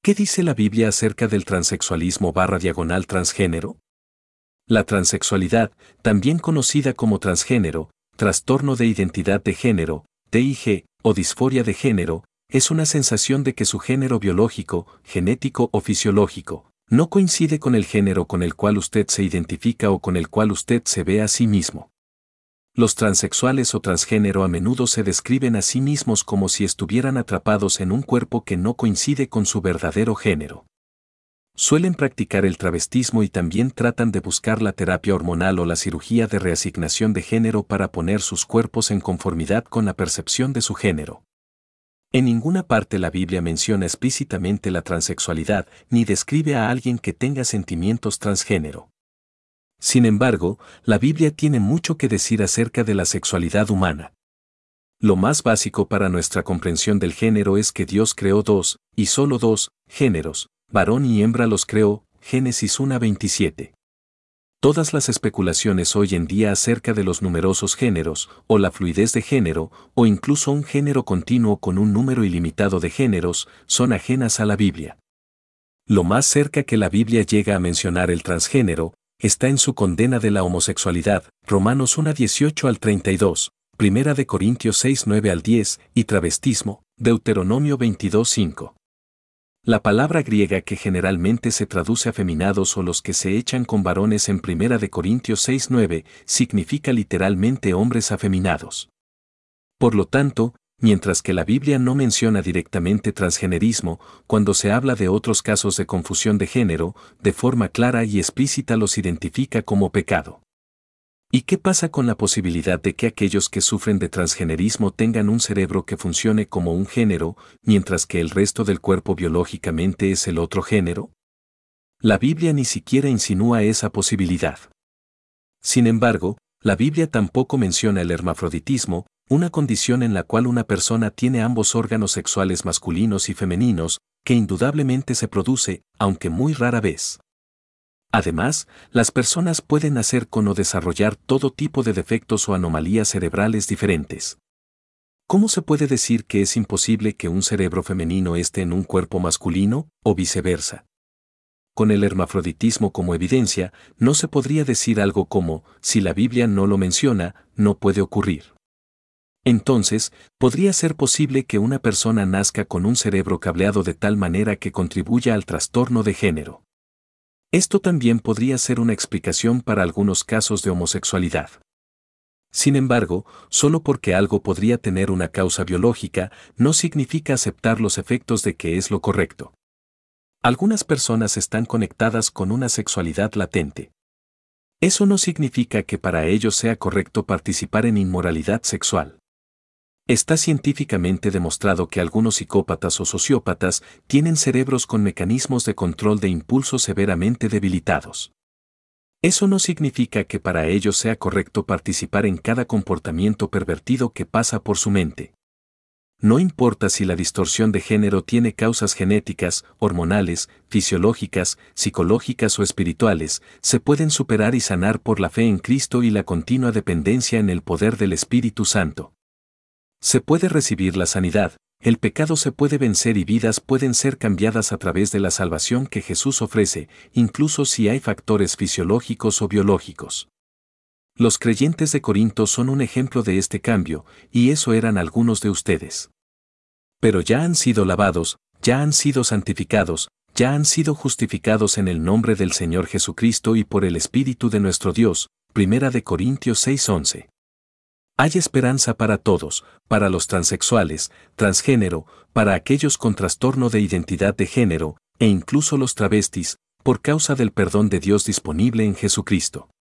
¿Qué dice la Biblia acerca del transexualismo/transgénero? La transexualidad, también conocida como transgénero, trastorno de identidad de género, TIG, o disforia de género, es una sensación de que su género biológico, genético o fisiológico no coincide con el género con el cual usted se identifica o con el cual usted se ve a sí mismo. Los transexuales o transgénero a menudo se describen a sí mismos como si estuvieran atrapados en un cuerpo que no coincide con su verdadero género. Suelen practicar el travestismo y también tratan de buscar la terapia hormonal o la cirugía de reasignación de género para poner sus cuerpos en conformidad con la percepción de su género. En ninguna parte la Biblia menciona explícitamente la transexualidad ni describe a alguien que tenga sentimientos transgénero. Sin embargo, la Biblia tiene mucho que decir acerca de la sexualidad humana. Lo más básico para nuestra comprensión del género es que Dios creó dos, y solo dos, géneros, varón y hembra los creó, Génesis 1:27. Todas las especulaciones hoy en día acerca de los numerosos géneros, o la fluidez de género, o incluso un género continuo con un número ilimitado de géneros, son ajenas a la Biblia. Lo más cerca que la Biblia llega a mencionar el transgénero, está en su condena de la homosexualidad, Romanos 1:18-32, 1 Corintios 6:9-10, y travestismo, Deuteronomio 22:5. La palabra griega que generalmente se traduce afeminados o los que se echan con varones en 1 Corintios 6:9 significa literalmente hombres afeminados. Por lo tanto, mientras que la Biblia no menciona directamente transgenerismo, cuando se habla de otros casos de confusión de género, de forma clara y explícita los identifica como pecado. ¿Y qué pasa con la posibilidad de que aquellos que sufren de transgenerismo tengan un cerebro que funcione como un género, mientras que el resto del cuerpo biológicamente es el otro género? La Biblia ni siquiera insinúa esa posibilidad. Sin embargo, la Biblia tampoco menciona el hermafroditismo, una condición en la cual una persona tiene ambos órganos sexuales masculinos y femeninos, que indudablemente se produce, aunque muy rara vez. Además, las personas pueden nacer con o desarrollar todo tipo de defectos o anomalías cerebrales diferentes. ¿Cómo se puede decir que es imposible que un cerebro femenino esté en un cuerpo masculino, o viceversa? Con el hermafroditismo como evidencia, no se podría decir algo como, si la Biblia no lo menciona, no puede ocurrir. Entonces, podría ser posible que una persona nazca con un cerebro cableado de tal manera que contribuya al trastorno de género. Esto también podría ser una explicación para algunos casos de homosexualidad. Sin embargo, solo porque algo podría tener una causa biológica, no significa aceptar los efectos de que es lo correcto. Algunas personas están conectadas con una sexualidad latente. Eso no significa que para ellos sea correcto participar en inmoralidad sexual. Está científicamente demostrado que algunos psicópatas o sociópatas tienen cerebros con mecanismos de control de impulso severamente debilitados. Eso no significa que para ellos sea correcto participar en cada comportamiento pervertido que pasa por su mente. No importa si la distorsión de género tiene causas genéticas, hormonales, fisiológicas, psicológicas o espirituales, se pueden superar y sanar por la fe en Cristo y la continua dependencia en el poder del Espíritu Santo. Se puede recibir la sanidad, el pecado se puede vencer y vidas pueden ser cambiadas a través de la salvación que Jesús ofrece, incluso si hay factores fisiológicos o biológicos. Los creyentes de Corinto son un ejemplo de este cambio, y eso eran algunos de ustedes. Pero ya han sido lavados, ya han sido santificados, ya han sido justificados en el nombre del Señor Jesucristo y por el Espíritu de nuestro Dios. 1 Corintios 6:11. Hay esperanza para todos, para los transexuales, transgénero, para aquellos con trastorno de identidad de género, e incluso los travestis, por causa del perdón de Dios disponible en Jesucristo.